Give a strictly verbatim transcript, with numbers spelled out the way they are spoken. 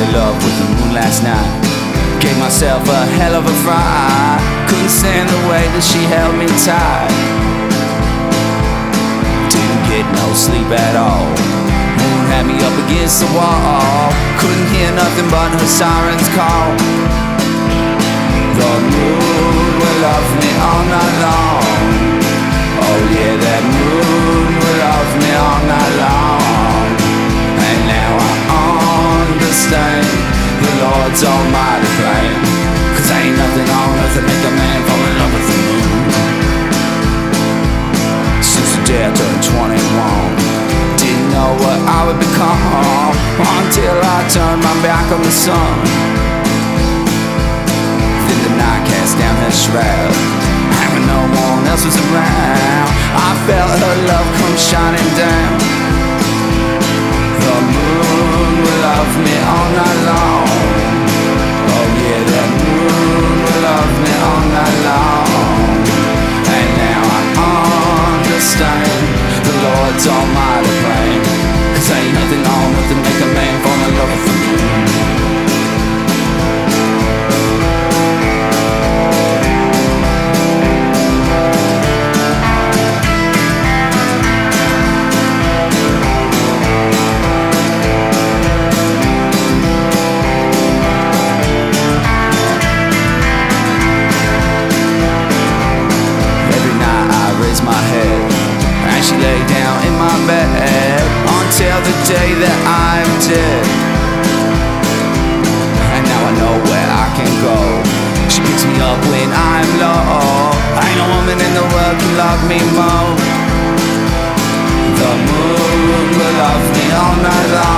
love with the moon last night. Gave myself a hell of a fright. Couldn't stand the way that she held me tight. Didn't get no sleep at all. Moon had me up against the wall. Couldn't hear nothing but her sirens call. The moon will love me all night long. Oh yeah, that moon will love me all night long. And now I understand the Lord's almighty plan. Cause ain't nothing on earth that make a man fall in love with the moon. Since the day I turned twenty-one, didn't know what I would become until I turned my back on the sun. Then the night cast down her shroud, and when no one else was around, I felt her love come shining down. The moon will love me all night long. Oh yeah, that moon will love me all night long. And now I understand the Lord's almighty plan. Cause ain't nothing on earth to make a man fall in love with the moon. My head, and she lay down in my bed until the day that I am dead. And now I know where I can go. She picks me up when I'm low. Ain't no woman in the world can love me more. The moon will love me all night long.